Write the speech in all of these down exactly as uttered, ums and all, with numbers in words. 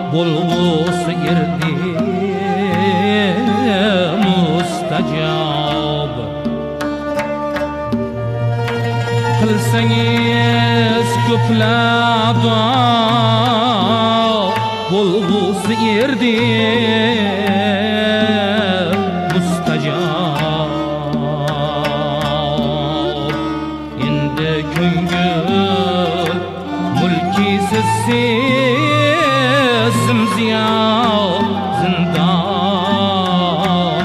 bulg'usi erdi mustajob. Qilsangiz ko'plab duo bulg'usi erdi mustajob. Endi ko'ngil mulki sizsiz zimziyo zindon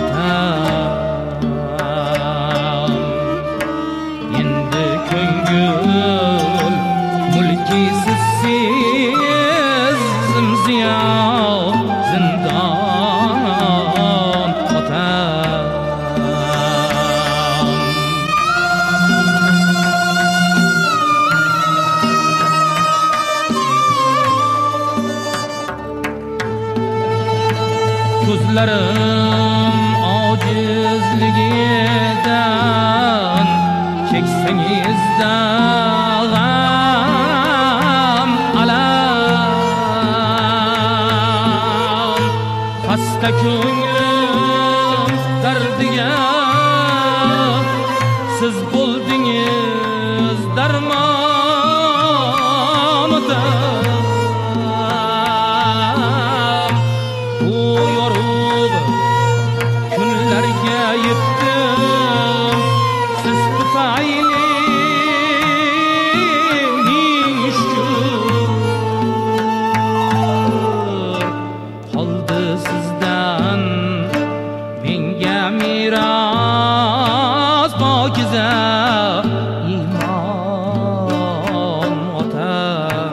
otam. Endi ko'ngil mulki sizsiz zimziyo zindon otam. Ko'zlarim ojizligidan cheksangizda g'am alam. Xasta ko'nglim dardiga siz bo'ldingiz darmon otam. Bu yorug' kunlarga yetdim siz tufayli ming shukr. Qoldi sizdan menga meros pokiza iymon otam.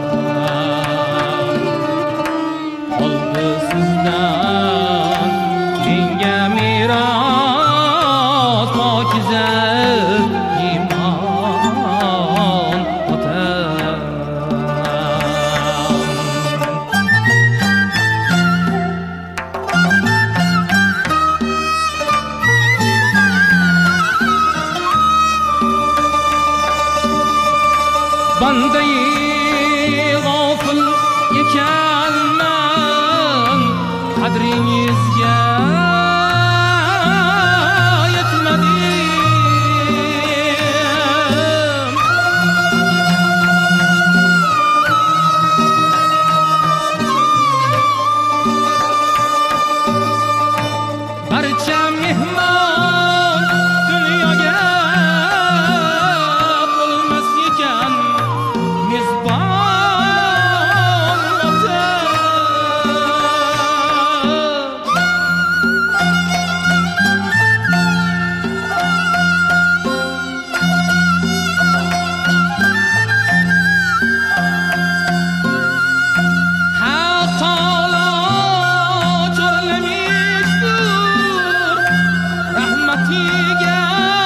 Qoldi sizdan menga meros pokiza iymon otam. Bandai g'ofil ekanman, qadringizga yetmadim. Barcha mehmon dunyoga bo'lmas ekan mezbon otam. Haq taolo chorlamishdir rahmatiga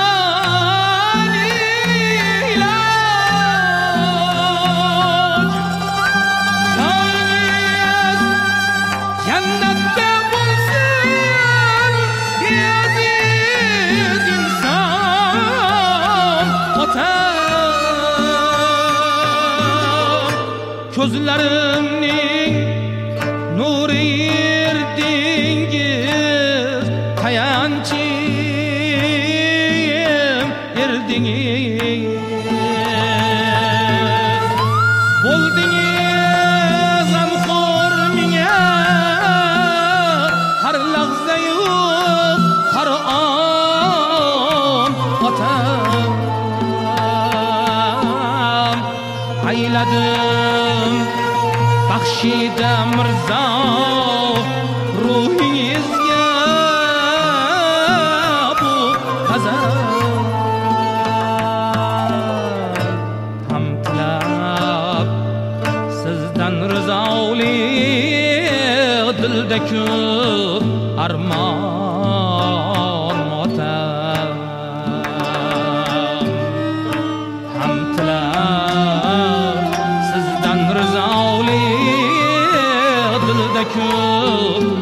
iloj. Joningiz jannatda bo'lsin beaziz inson otam. Ko'zlarimning nuri erdingiz tayanchim erdingiz. Bo'ldingiz g'amxo'r menga har lahzayu har on otam. Ayladim baxshida mirzo ruhingizga bu g'azab. Ham tilab sizdan rizolik dilda ko'p armon otam. Ham tilab sizdan rizolik dilda ko'p